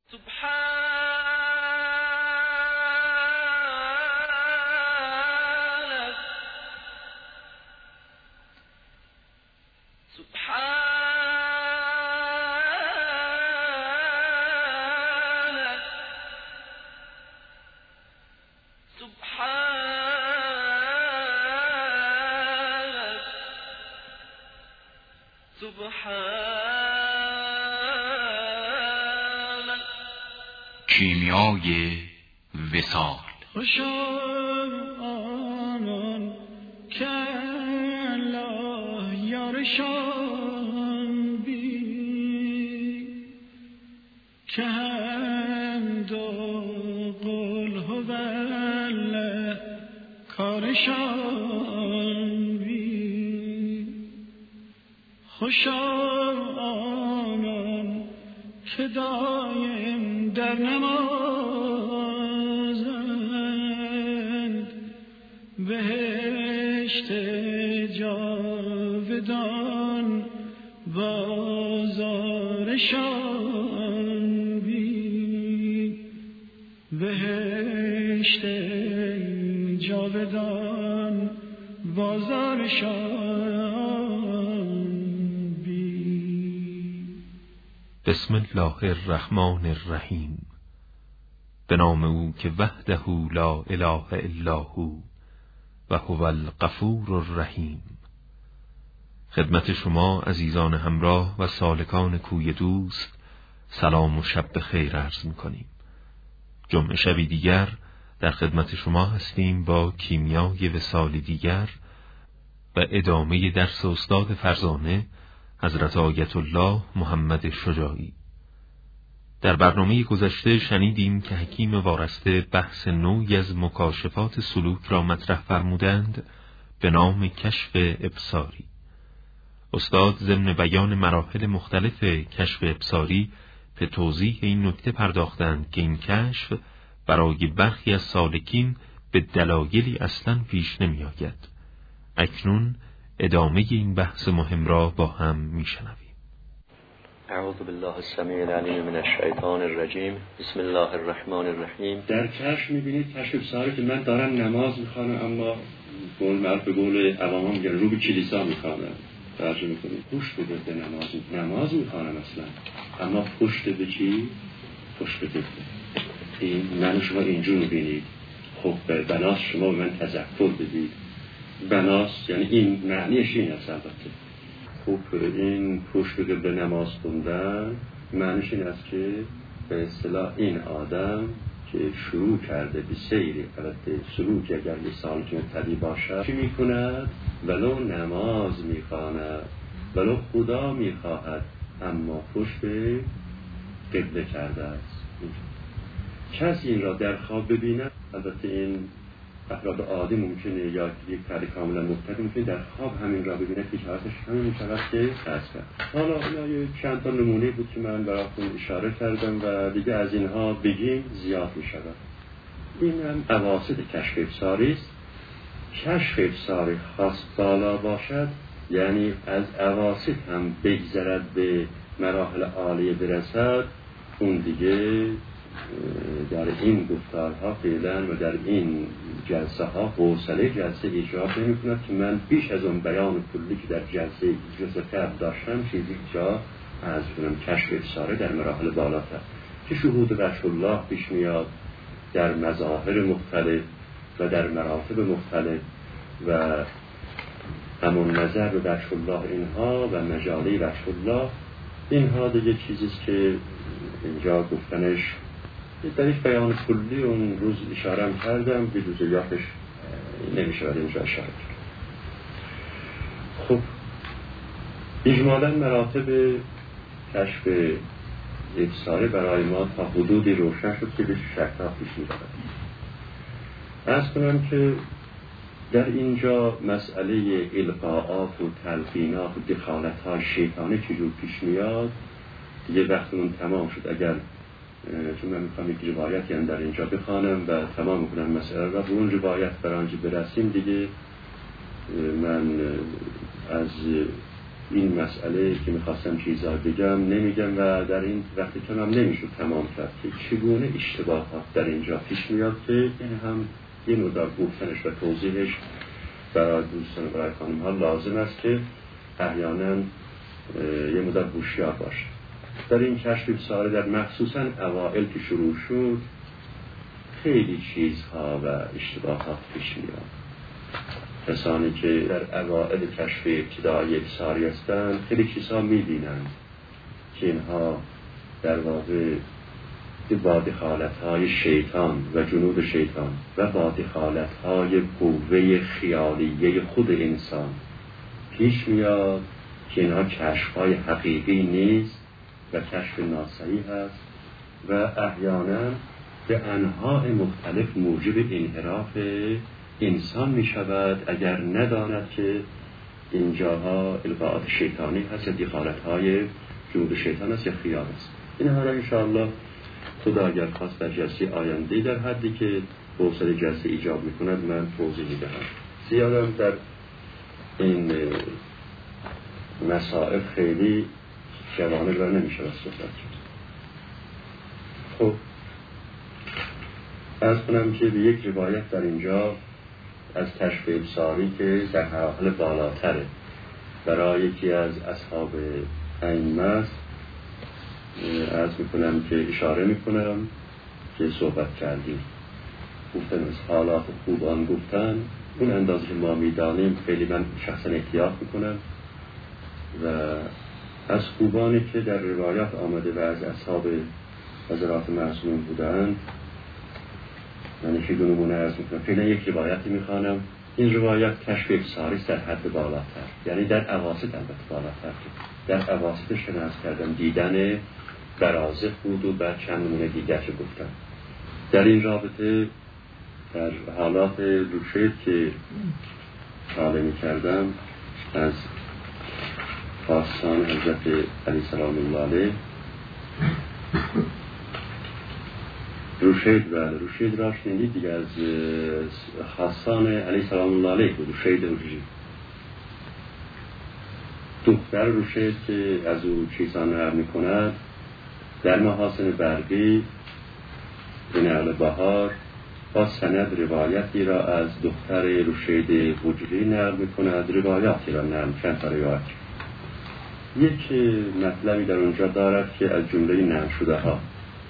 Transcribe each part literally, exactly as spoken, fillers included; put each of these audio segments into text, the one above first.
کیمیای وصال. خوش آنان که الله یارشان بی که حمد و قل هو الله کارشان بی. خوش آنان که دایم در نمازند بهشت جاودان بازارشان بی. بهشت جاودان بازارشان بی. بسم الله الرحمن الرحیم. به نام او که وحده لا اله الا هو و هو الغفور الرحیم. خدمت شما عزیزان همراه و سالکان کوی دوست سلام و شب بخیر عرض می‌کنیم. جمعه شبی دیگر در خدمت شما هستیم با کیمیای وصال دیگر و ادامه درس استاد فرزانه حضرت آیت الله محمد شجاعی. در برنامه گذشته شنیدیم که حکیم وارسته بحث نوعی از مکاشفات سلوک را مطرح فرمودند به نام کشف ابصاری. استاد ضمن بیان مراحل مختلف کشف ابصاری به توضیح این نکته پرداختند که این کشف برای برخی از سالکین به دلایلی اصلاً پیش نمی آید. اکنون ادامه این بحث مهم را با هم می شنویم. اعوذ بالله السمیع العلیم من الشیطان الرجیم. بسم الله الرحمن الرحیم. در کشف می‌بینید کشف ابصاری که من دارم نماز می‌خوانم اما قول معروف به قول عوام میگن رو به کلیسا می‌خوانم. ترجمه می‌کنید پشت بده به نماز نماز می‌خوانم اصلا اما پشت به چی؟ پشت به این من شما اینجور می‌بینید. خب بناس شما به من تذکر بدید. بناس یعنی این معنیش این است. البته خب این پشت بده به نماز خوندن معنیش این است که به اصطلاح این آدم که شروع کرده به سیری، البته سلوک اگر لسان که مبتدی باشد چی میکند؟ ولو نماز میخواند، ولو خدا میخواهد اما پشت به قبله کرده است. کسی این را در خواب ببیند، البته این افراد عادی ممکنه یا یک فرد کاملا مبتدی ممکنه در خواب همین را ببینه که حالتش همین میشود که قصد کرد. حالا اینا چند تا نمونه بود که من براتون اشاره کردم و دیگه از اینها بگیم زیاد میشود. این هم اواسط کشف ابصاری است. کشف ابصاری خاص بالا باشد یعنی از اواسط هم بگذرد به مراحل عالیه برسد، اون دیگه در این گفتارها فعلا و در این جلسه ها حوصله جلسه ایجاد نمی کند که من بیش از اون بیان کلی که در جلسه جزء قبل داشتم چیزی جا از کنم کشف ابصاری در مراحل بالاتر که شهود وجه الله پیش میاد در مظاهر مختلف و در مراتب مختلف و همون نظر به وجه الله اینها و مجالی وجه الله اینها دیگه چیزیست که اینجا گفتنش در یک بیان کلی اون روز اشاره کردم به جزئیاتش نمیشه ولی اینجا اشاره کرد. خب اجمالا مراتب کشف ابصاری برای ما تا حدودی روشن شد که به شکل‌ها پیش می‌رود. عرض کنم که در اینجا مسئله القاءات و تلقینات و دخالت‌های شیطانی چجور پیش میاد یه وقت اون تمام شد. اگر چون من میخوام یک روایتی هم در اینجا بخوانم و تمام کنم مسئله و به اون روایت برانجا برسیم دیگه من از این مسئله که میخواستم چیزا بگم نمیگم و در این وقتی که هم نمیشود تمام کرد که چگونه اشتباهات در اینجا پیش میاد که این هم یه مقدار گفتنش و توضیحش برای دوستان و برای خانم ها لازم است که احیانا یه مقدار هوشیار باشه. در این کشف بساره در مخصوصا اوائل که شروع شد خیلی چیزها و اشتباهات پیش میاد. کسانی که در اوائل کشف ابتدایی بساری هستند خیلی چیزها میبینند که اینها در واقع با دخالت‌های شیطان و جنود شیطان و با دخالت‌های قوه خیالیه خود انسان پیش میاد که اینها کشف‌های حقیقی نیست و کشف ناصحیح هست و احیانا به انواع مختلف موجب انحراف انسان می شود اگر نداند که اینجاها القاءات شیطانی هست یا دخالت‌های جنود شیطان است یا خیال است. اینها را انشاءالله خدا اگر خواست در جلسه آینده در حدی که حوصله جلسه ایجاب می کند من توضیح می دهم. زیادم در این مسائل خیلی جوانب را نمی شود صحبت کرد. خب عرض کنم که به یک روایت در اینجا از کشف ابصاری که در حال بالاتره برای یکی از اصحاب ائمه است عرض میکنم که اشاره میکنم که صحبت کردیم گفتن از حالات خوب آن گفتن اون اندازه که ما میدانیم خیلی من شخصا احتیاط میکنم و از خوبانی که در روایات آمده و از اصحاب حضرات معصومین بودند من یکی دو نمونه عرض میکنم. فعلا یک روایتی میخوانم. این روایت کشف ابصاری در حد بالاتر یعنی در اواسط البته بالاتر در اواسطش که نرز کردم دیدن برازخ بود و بعد چند نمونه دیگر که گفتم. در این رابطه در حالات روشید که حاله میکردم از خاصان حضرت علی سلام الله علیه روشید و روشید را شنیدید دیگه از خاصان علی سلام الله علیه بود. روشید روشید دختر روشید که از او چیزان نقل می کند در محاسن برقی به نقل بهار با سند روایتی را از دختر روشید حجری نقل می کند روایاتی را نقل چند تا روایت یک مطلبی در اونجا دارد که از جمله نقل شده ها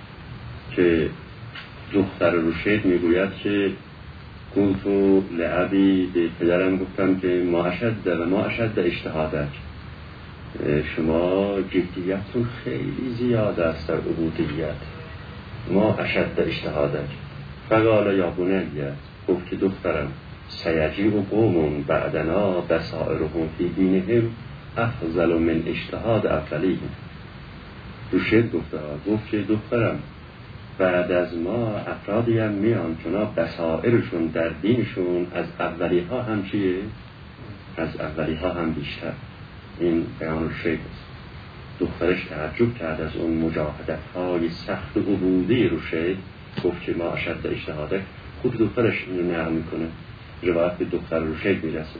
که دختر روشید میگوید که گفتو لعبی به پدرم گفتم که ما اشد و ما اشد اجتهادک شما جدیتون خیلی زیاد است در عبودیت ما اشد اجتهادک فقال یا بنیه گفت که دخترم سیجی و قومون بعدنا بسائرهم فی دینهم افضل من اجتهاد اولیهم. روشید گفته گفت که دخترم بعد از ما افرادی هم میان چنا بصائرشون در دینشون از اولی ها هم چیه؟ از اولی ها هم بیشتر. این بیان روشید است. دخترش تعجب کرد از اون مجاهدت های سخت عبودی روشید گفت که ما اشد اجتهاده. خود دخترش اینو نقل میکنه روایت به دختر روشید میرسه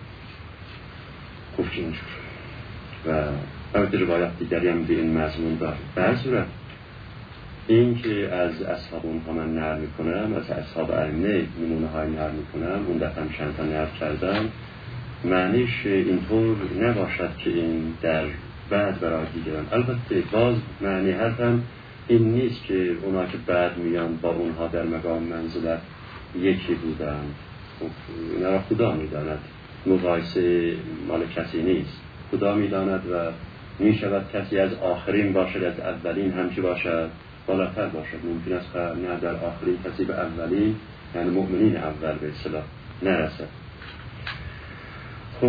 گفت اینجور و البته روایت دیگری هم به این مضمون داره. به صورت این که از اصحاب اونها من نقل میکنم از اصحاب ائمه نمونه های نقل میکنم اون دفعه هم چند تا نقل کردم معنیش اینطور نباشد که این در بعد برای دیگران البته باز معنی حرفم این نیست که اونا که بعد میان با اونها در مقام منزلت یکی بودن اینا را خدا میداند مقایسه مال کسی نیست خدا میداند و میشود کسی از آخرین باشد از اولین همچی باشد بالاتر باشد ممکن است نه در آخرین کسی به اولین یعنی مؤمنین اول به اصطلاح نرسد. خب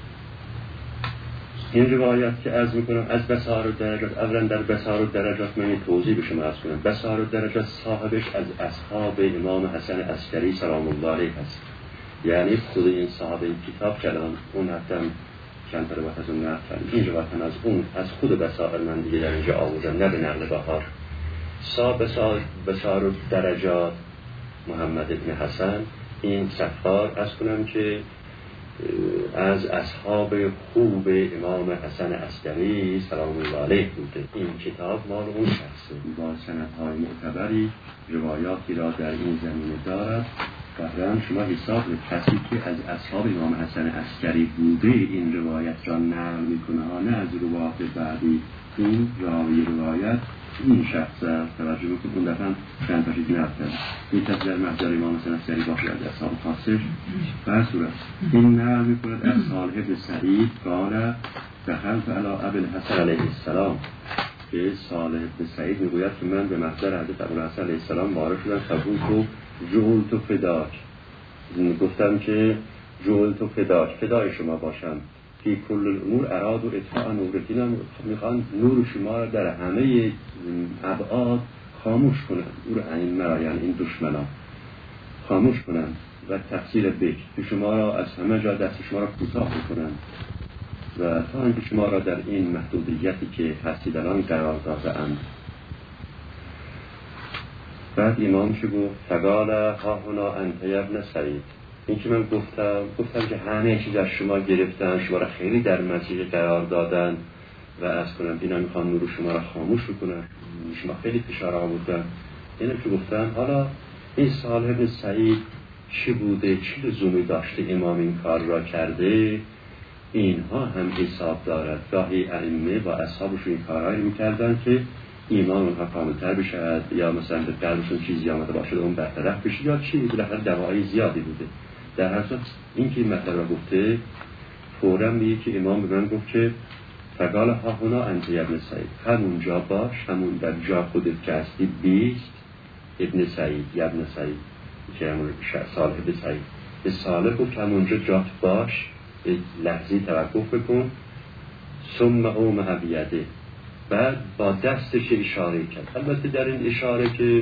این روایت که عرض میکنم از بصائر و درجات اولا در بصائر و درجات من توضیح به شما عرض کنم. بصائر و درجات صاحبش از اصحاب امام حسن عسکری سلام الله علیه هست یعنی خود این صاحب این کتاب کلام اون حتم چند تا روایت از اون نقل کردم این روایت از اون از خود بصائر من دیگه در اینجا آوردم نه به نقل بهار. صاحب بصائر و درجات محمد ابن حسن این سفار از کنم که از اصحاب خوب امام حسن عسکری سلام الله علیه بوده. این کتاب مال اون شخصه، با سندهای معتبری روایاتی را در این زمینه دارد. بعداً شما حساب کسی که از اصحاب امام حسن عسکری بوده این روایت را نقل میکنه ها، نه از روایات بعدی. این راوی روایت این شخص است. توجه بکنید اون دفعه چند تا چیز نقل کرد. این کسی در محضر امام حسن عسکری باشه از اصحاب خاصش. بر صورت این نقل میکند از صالح بن سعید قال دخلت علی ابوالحسن علیه السلام، که صالح بن سعید میگوید که من به محضر حضرت ابوالحسن علیه السلام وارد شدم. فقلت تو جعلت فداک، گفتم که جعلت فداک، فدای شما باشم. فی کل الامور اراد و اطفاء نورتینا، میخوان نور شما را در همه ابعاد خاموش کنن، نور این مرا یعنی این دشمنان خاموش کنن و تفسیر بک که شما را از همه جا دست شما را کوتاه کنن و تا اینکه شما را در این محدودیتی که هستید الان قرار داده اند. بعد امام چه گفت؟ فقال ها هنا انت ابن سعید. این که من گفتم گفتم که همه چیز از شما گرفتن، شما را خیلی در مسیح قرار دادن و از کنم اینا میخوان نور شما را خاموش کنن، شما خیلی فشار آوردن. اینم که گفتم حالا این صالح بن سعید چه بوده، چه لزومی داشته امام این کار را کرده؟ اینها هم حساب دارد. گاهی ائمه با اصحابشون این کارهایی میکردن که ایمان اونها کاملتر بشد، یا مثلا به قلبشون چیزی آمده باشد اون برطرف بشه، یا چی بالاخره دعوای زیادی بوده. در هر صورت این که این مطلب را گفته فوراً میگه که امام به من گفت که فقال ها هنا انت ابن سعید، همونجا باش، همون در جا خودت که هستی بیست ابن سعید، ابن سعید که همون صالح ابن سعید. به صالح گفت همونجا جات باش، لحظی توقف بکن. ثم اوم بیده، بعد با دستش اشاره کرد. البته در این اشاره که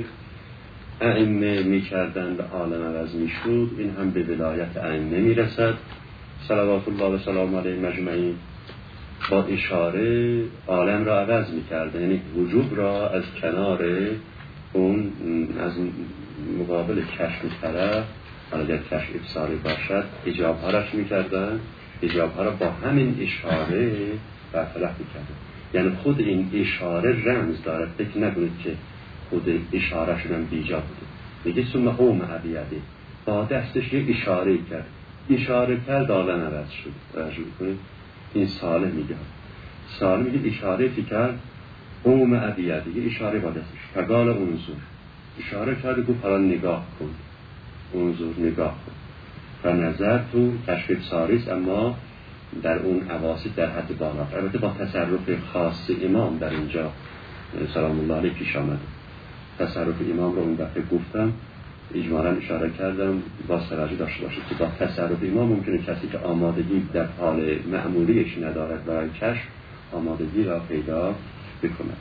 ائمه میکردن به عالم عوض میشد، این هم به ولایت ائمه میرسد صلوات الله و سلام علیه مجمعین. با اشاره عالم را عوض میکرد، یعنی وجوب را از کنار اون از مقابل کشف طرف، حالا در کشف ابصاری باشد، حجاب ها راش میکردن، حجاب ها را با همین اشاره برطرف میکردن. یعنی خود این اشاره رمز دارد، فکر نکنید که خود اشاره شدن بیجا بوده. میگه ثم اوم بیده، با دستش یک اشاره کرد، اشاره کرد عالم عوض شد. رجوع کنید این صالح میگه، صالح میگه اشاره که کرد اوم بیده، یه اشاره با دستش. فقال انظر، اشاره کرد گفت حالا نگاه کن، انظر نگاه کن. و نظر تو کشف ساریس، اما در اون اواسط در حد بالا، البته با تصرف خاص امام در اینجا سلام الله علیه پیش آمده. تصرف امام رو اون دفعه گفتم، اجمالا اشاره کردم با سراجی داشته باشید که با تصرف امام ممکنه کسی که آمادگی در حال معمولیش ندارد برای کشف آمادگی را پیدا بکنه.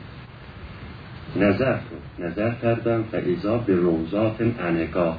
نظر تو نظر کردم فاذا به روضات انقات،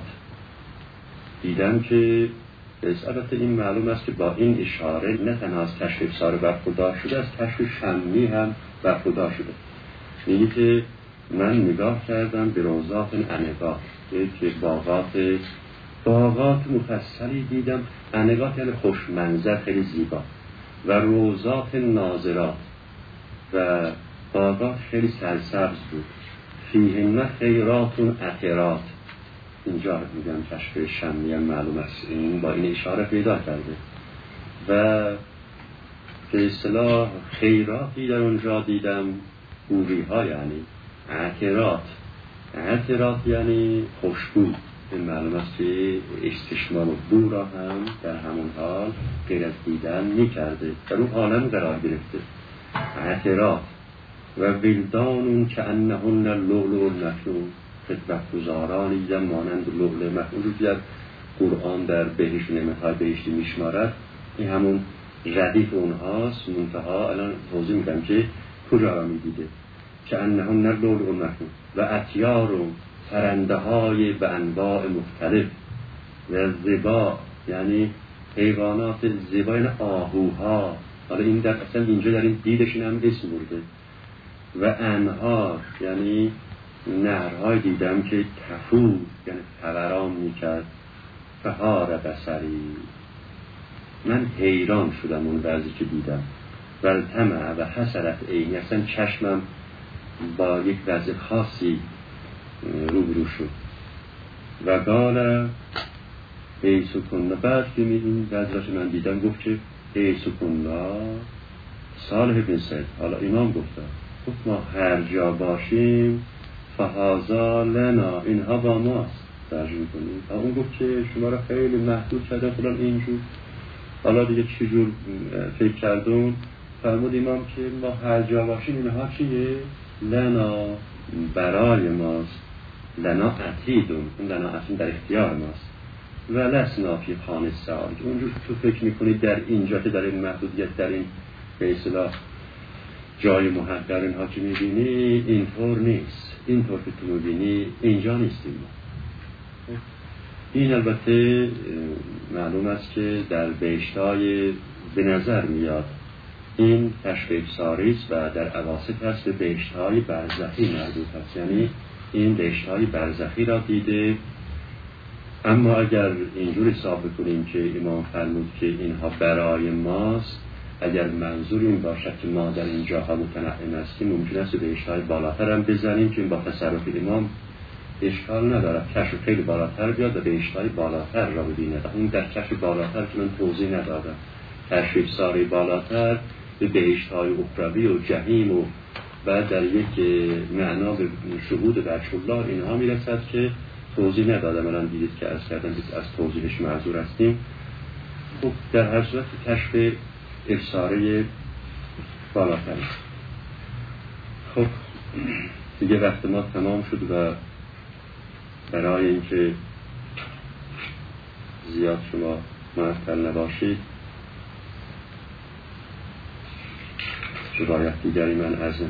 دیدم که البته این معلوم است که با این اشاره نه تنها از کشف ابصار برخوردار شده، از کشف شمی هم برخوردار شده. میگه که من نگاه کردم به روضات انقات، که باغات باغات مفصلی دیدم. انقات یعنی خوش منظر، خیلی زیبا. و روضات ناظرات، و باغات خیلی سرسبز بود. فیهن خیرات عطرات، اینجا میگم کشف شمی هم معلوم است، این با این اشاره پیدا کرده. و به اصطلاح خیراتی در اونجا دیدم، حوری ها یعنی عطرات. عطرات یعنی خوشبو. این معلوم است که استشمام و بو را هم در همون حال غیر از دیدن میکرده، در اون عالم قرار گرفته. عطرات و ولدانون که انهن لؤلؤ مکنون، خدمتگزارانی دیدم مانند لؤلؤ مکنون رو در قرآن در بهشت نعمت‌های بهشتی میشمارد. این همون ردیف اونهاست. منتها الان توضیح میدم که کجا را میدیده. که انهن لؤلؤ مکنون و اطیار و پرنده های به انواع مختلف، و زیبا یعنی حیوانات زیبا، یعنی آهوها. حالا این در اصلا اینجا در این دیدش این هم اسم برده. و انهار یعنی نهرهای دیدم که تفور یعنی فوران میکرد. فهار بصری، من حیران شدم اون وضعی که دیدم و طمع و حسرت عینی، اصلا چشمم با یک وضع خاصی روبرو شد و قال ای سکون. بعد که این وضعش من دیدم گفت که ای سکون صالح بن سعید، حالا امام گفتم گفت ما هر جا باشیم فهازا لنا، اینها با ماست. ترجمه کنیم. اون گفت که شما را خیلی محدود کردن فلان اینجور. حالا دیگه چجور فکر کردون؟ فرمود امام که ما هر جا باشیم اینها چیه؟ لنا، برای ماست. لنا عتیدون، اون لنا اصلا در اختیار ماست. و لسنا فی خانه سعاد. اونجور تو فکر میکنید در اینجا که در این محدودیت، در این به اصطلاح جای محقر اینها که میبینی اینطور نیست. اینطور که تو میبینی اینجا نیستیم. این البته معلوم است که در بهشت‌های به نظر میاد این تشبیه ساریست و در اواسط هست به بهشت‌های برزخی مربوط است، یعنی این بهشت‌های برزخی را دیده. اما اگر اینجور حساب بکنیم که امام فرمود که اینها برای ماست، اگر منظور این باشد که ما در این جاها متنعم هستیم، ممکن است بهشت‌های بالاتر هم بزنیم که این با تصرف امام اشکال ندارد. کشف خیلی بالاتر بیاد و بهشت‌های بالاتر را ببیند. اون در کشف بالاتر که من توضیح ندادم، کشف ساری بالاتر به بهشت‌های اخروی و جهیم و بعد در یک معنا به شهود بچه الله اینها میرسد که توضیح ندادم. الان دیدید که عرض کردم از توضیحش معذور هستیم. خب در هر صورت کشف افساره بالاتر. خب دیگه وقت ما تمام شد و برای اینکه زیاد شما معطل نباشید روایت دیگری من ازم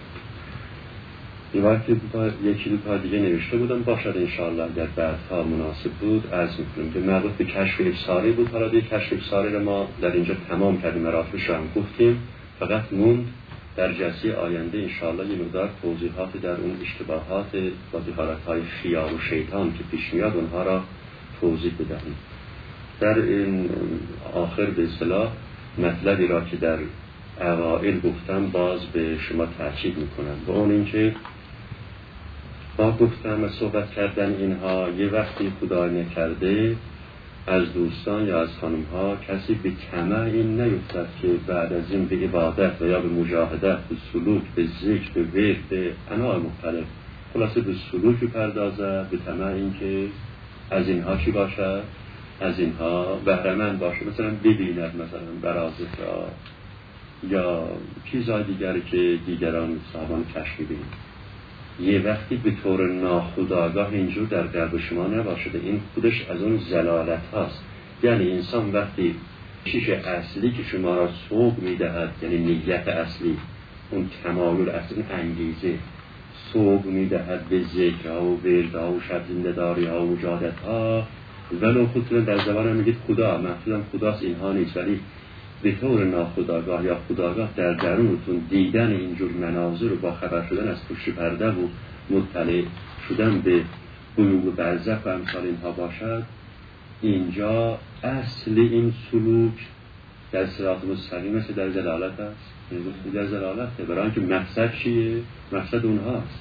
روایت یکی دو تا دیگه نوشته بودم، باشد انشاءالله اگر بعدها مناسب بود عرض میکنم که مربوط به کشف افساری بود. حالا دیگه کشف افساری رو ما در اینجا تمام کردیم، مراتبش رو هم گفتیم، فقط موند در جلسه آینده انشاءالله یه مقدار توضیحات در اون اشتباهات و حالتهای خیال و شیطان که پیش میاد اونها را توضیح بدهیم. در این آخر به اصطلاح مطلبی را که در اوائل گفتم باز به شما تاکید میکنم، با اون اینکه با گفتم و صحبت کردن اینها یه وقتی خدا نکرده از دوستان یا از خانم ها کسی به طمع این نیفتد که بعد از این به عبادت و یا به مجاهدت، به سلوک، به ذکر، به ورد، به انواع مختلف خلاصه به سلوک پردازد، به طمع این که از اینها چی باشد؟ از اینها بهره‌مند باشه، مثلا ببیند مثلا برازت را یا چیزهای دیگری که دیگران صاحبان کشف ببینید. یه وقتی به طور ناخودآگاه اینجور در قلب شما نباشده، این خودش از اون زلالت هاست. یعنی انسان وقتی چیز اصلی که شما را سوق میدهد، یعنی نیت اصلی، اون تمایل اصلی، انگیزه سوق میدهد به ذکرها و وردها و شب زنده‌داری ها و مجاهدت ها، ولو خودتون در زبان هم میگید خدا، مقصودم خداست، اینها نیست، ولی به طور ناخودآگاه یا خودآگاه در درونتون دیدن اینجور مناظر و با خبر شدن از پشت پرده و مطلع شدن به بلوغ برزخ و امثال اینها باشد، اینجا اصل این سلوک در صراط مستقیم است، در زلالت است، در زلالت، برای اینکه مقصد چیه؟ مقصد اونهاست.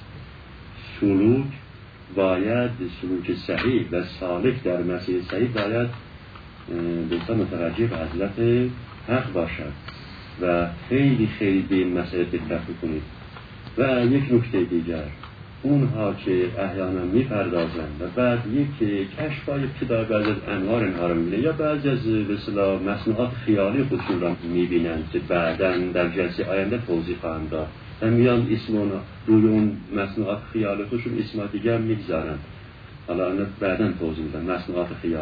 سلوک باید سلوک صحیح و سالک در مسیر صحیح باید دوستان متوجه به حضرت حق باشد و خیلی خیلی به این مسئله دقت کنید. و یک نکته دیگر، اونها که احیانا میپردازند و بعد یک کشف های ابتدای بعضی از انوار اینها رو میبینند یا بعضی از به اصطلاح مصنوعات خیالی خودشون را میبینند که بعداً در جلسه آینده توضیح خواهم داد و میان اسم اون روی اون مصنوعات خیالی خودشون اسم دیگر میگذارند. حالا اون بعداً توضیح میدن مصنوعات خیال.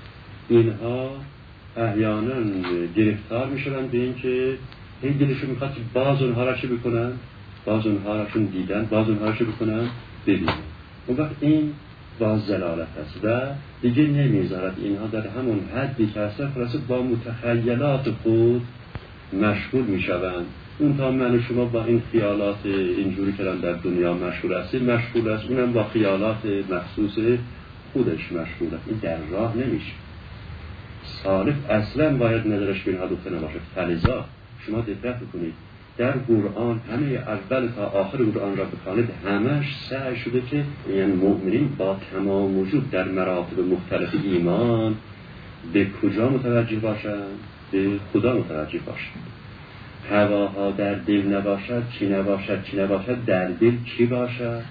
اینها احیانا گرفتار میشن به این که این دلشون میخواد که باز اونها را چه بکنن، باز اونها را چون دیدن باز اونها را چه بکنن، ببینن. اون وقت این باز زلالت هست و دیگه نمیذارد اینها در همون حدی که هستن خلاصه با متخیلات خود مشغول میشوند. اون تا من و شما با این خیالات اینجوری که در دنیا مشغول هستیم مشغول است، اونم با خیالات مخصوص خودش مشغول است. این در راه نمیشه. سالف اصلا باید نظرش به اینها دوخته نباشد. فلذا شما دقت بکنید در قرآن همه اول تا آخر قرآن را بخوانید همش سعی شده که یعنی مؤمنین با تمام وجود در مراتب مختلف ایمان به کجا متوجه باشند؟ به خدا متوجه باشند. هواها در دل نباشد، چی نباشد، چی نباشد، در دل چی باشد؟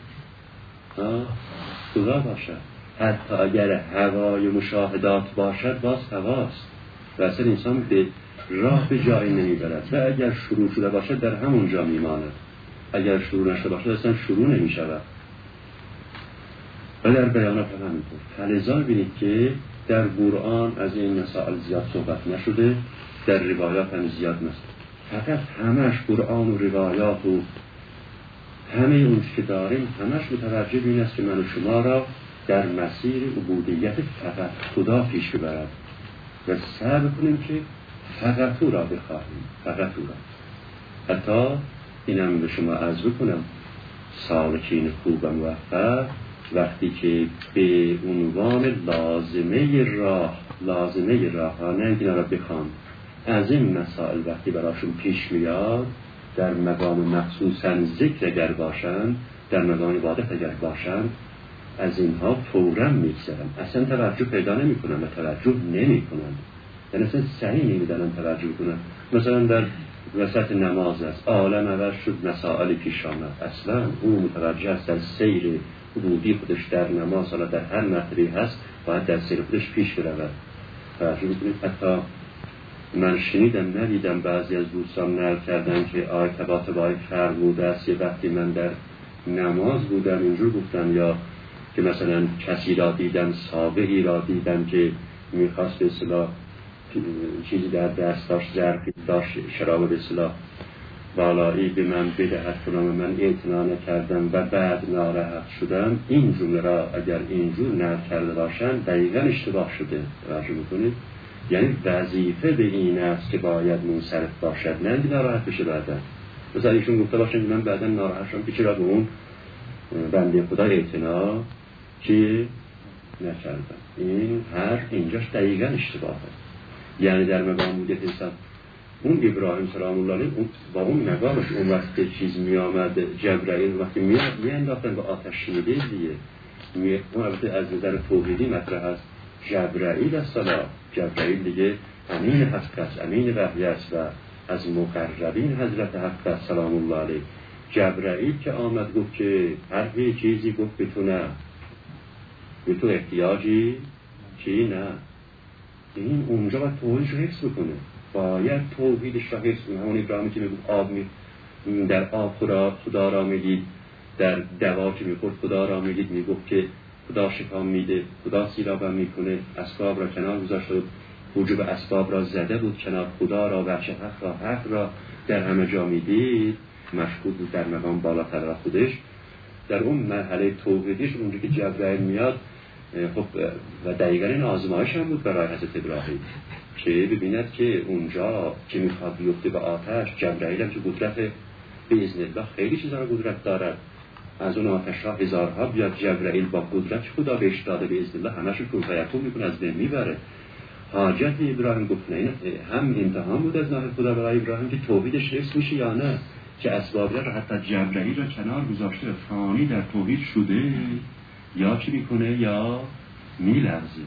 خدا باشد. حتی اگر هوای مشاهدات باشد باز هواست و اصلا انسان به راه به جایی نمیبرد و اگر شروع شده باشد در همون جا میماند، اگر شروع نشده باشد اصلا شروع نمیشود. و در بیانات هم همینطور. فلذا ببینید که در قرآن از این مسائل زیاد صحبت نشده، در روایات هم زیاد نشده. فقط همش قرآن و روایات و همه اون که داریم همش متوجه به این است که من و شما را در مسیر عبودیت فقط خدا پیش ببرد و سعی کنیم که فقط او را بخواهیم، فقط او را. حتی اینم به شما عرض بکنم سالکین خوب و موفق وقتی که به عنوان لازمه راه لازمه راه ها نه اینا را بخوان از این مسائل وقتی براشون پیش میاد در مقام مخصوصا ذکر اگر باشند، در مقام عبادت اگر باشند، از اینها فوراً میگذرن، اصلا توجه پیدا نمی کنن و توجه نمی کنن، یعنی اصلا صحیح نمیدانن توجه کنن. مثلا در وسط نماز است عالم عوض شد، مسائل پیش آمد، اصلا او متوجه است در سیر عبودی خودش در نماز، حالا در هر مرتبه هست باید در سیر خودش پیش برود. توجه کنید. حتی من شنیدم ندیدم بعضی از دوستان نقل کردن که آیه طباطبایی فرموده است یه وقتی من در نماز بودم اینجور گفتم، یا که مثلا کسی را دیدم، سابقی را دیدم که میخواست به اصطلاح چیزی در دست داشت، ظرفی داشت، شراب به اصطلاح بالایی به من بدهد کنم و من اعتنا نکردم و بعد ناراحت شدم. این جمله را اگر اینجور نقل کرده باشن دقیقا اشتباه شده. توجه میکنید؟ یعنی وظیفه به این است که باید منصرف باشد، نه اینکه ناراحت بشه بعدا. مثلا ایشون گفته باشن که من بعدا ناراحت شدم که چرا به اون بنده خدا اعتنا چی نکردم. این هر اینجاش دقیقا اشتباهه. یعنی در مقام بودیت انسان اون ابراهیم سلام الله علیه با اون مقامش اون وقت که چیز می آمد جبرائیل وقتی می می انداختن به آتش میده دیگه می اون البته از نظر توحیدی مطرح است. جبرائیل السلام، جبرائیل دیگه امین حق است، امین وحی است و از مقربین حضرت حق است سلام الله علیه. جبرائیل که آمد گفت که هر چیزی گفت به تو نه، به تو احتیاجی چی نه. این اونجا باید توحیدش رو حفظ بکنه، باید توحیدش رو حفظ کنه. همون ابراهیمی که میگفت آب می در آب خدا, خدا را میدید، در دوا که میخورد خدا را میدید، میگفت که خدا شفا میده، خدا سیرابم میکنه، اسباب را کنار گذاشته بود، وجوب اسباب را زده بود کنار، خدا را وحش حق را حق را در همه جا میدید، مشغول بود در مقام بالاتر را خودش. در اون مرحله توحیدیش اونجا که جبرائیل میاد خب و دقیقا این آزمایش هم بود برای حضرت ابراهیم که ببیند که اونجا که میخواد بیفته به آتش، جبرائیل هم که قدرت به اذن الله خیلی چیزا رو قدرت دارد، از اون آتش ها هزارها بیاد، جبرائیل با قدرت خدا بهش داده به اذن الله همشو کن فیکون میکنه، از بین میبره. حاجت ابراهیم گفت نه، هم امتحان بود از ناحیه خدا برای ابراهیم که توحیدش حفظ میشه یا نه، که اسباب را حتی جبرائیل را کنار گذاشته فانی در توحید شده یا چی میکنه یا میلرزه.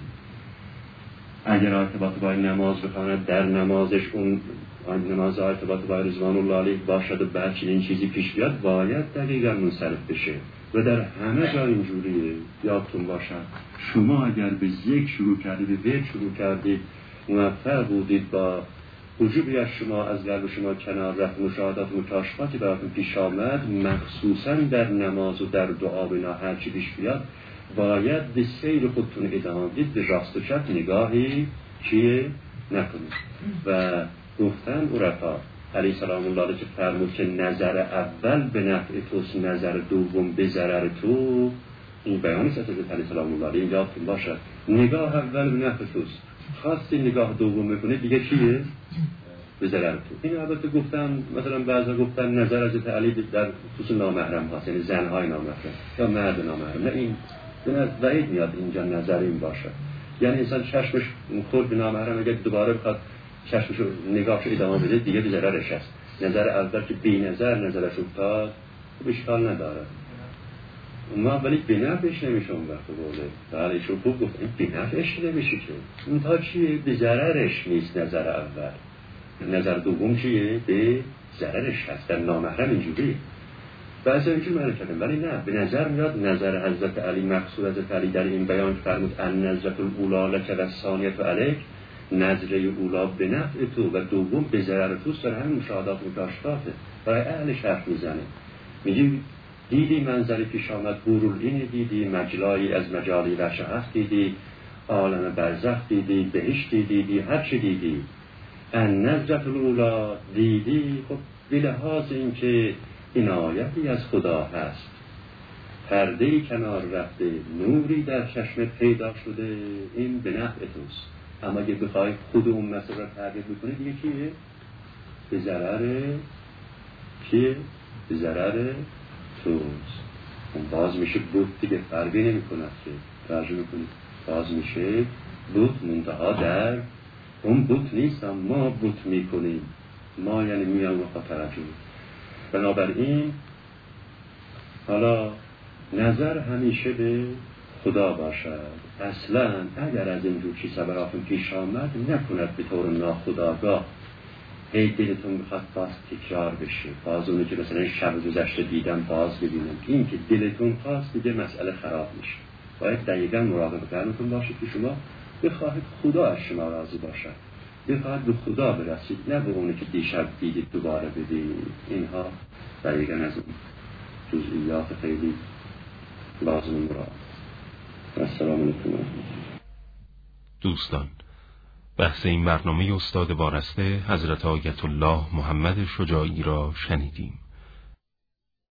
اگر ارتباط با نماز بخواند در نمازش اون نماز ارتباط با رضوان الله علیه باشد و بعد چنین چیزی پیش بیاد باید دقیقا منصرف بشه و در همه جا اینجوریه. یادتون باشد شما اگر به ذکر شروع کردید، به ذکر شروع کردید، موفق بودید، با وجوبی از شما از قلب شما کنار رفت، مشاهدات مکاشفاتی براتون پیش آمد، مخصوصا در نماز و در دعا بنا هر چی پیش بیاد باید به سیر خودتون ادامه بدید، به راست و چپ نگاهی چیه نکنید. و گفتن عرفا علیه سلام الله علیه که فرمود که نظر اول به نفع توست، نظر دوم به ضرر تو. این بیانی است از علیه سلام الله علیه، یادتون باشد نگاه اول به نفع توست، خواستی نگاه دوم بکنه دیگه چیه؟ به ضرر تو. این البته گفتن مثلا بعضا گفتن نظر از علی در خصوص نامحرم هاست، یعنی زنهای نامحرم یا مرد نامحرم. نه این بعید میاد اینجا نظر این باشه، یعنی انسان چشمش خورد به نامحرم، اگر دوباره بخواد چشمش رو نگاهش ادامه بده دیگه به ضررش است. نظر اول که بی نظر نظرش افتاد خب اشکال نداره، ما ولی بی نفعش نمیشه اون وقت بوله. بله ایشون خوب گفت این بی نفعش نمیشه که اون تا چیه؟ به ضررش نیست نظر اول. نظر دوم چیه؟ به ضررش هست. در نامحرم اینجوری بعضی اینجور معنی کردن، ولی نه، به نظر میاد نظر حضرت علی، مقصود حضرت علی در این بیان فرمود ان نظرت الاولا لک و ثانیت علیک، نظره اولا به نفع تو و دوم به ضرر توست. در همین مشاهدات مکاشفاته برای اهل شرح میزنه، میگی دیدی منظری پیش آمد، بورالعین دیدی، مجلایی از مجالی رشحت دیدی، عالم برزخ دیدی، بهشت دیدی، هر چی دیدی. ان نظرت الاولا دیدی، خب به لحاظ این که عنایتی از خدا هست، پرده‌ای کنار رفته، نوری در چشم پیدا شده، این به نفع توست. اما اگه بخوای خود اون مسئله را تغییر بکنی دیگه چیه؟ به ضرر چیه؟ به ضرر توست. اون باز میشه بود دیگه، فرقی نمی کند که ترجمه کنید، باز میشه بود، منتها در اون بود نیست، ما بود میکنیم، ما یعنی میان و خاطرجون. بنابراین حالا نظر همیشه به خدا باشد. اصلا اگر از اینجور چیز براتون پیش آمد نکند به طور ناخودآگاه ای دلتون بخواد باز تکرار بشه، باز اونه که مثلا شب گذشته دیدم باز ببینم، این که دلتون خواست دیگه مسئله خراب میشه. باید دقیقا مراقب کردنتون باشید که شما بخواهید خدا از شما راضی باشد، بخواهید به خدا برسید، نه به اونه که دیشب دیدید دوباره بدید. اینها دقیقا از اون جزئیات خیلی لازم مراقب. السلام علیکم. دوستان، بحث این برنامه استاد وارسته حضرت آیت الله محمد شجاعی را شنیدیم.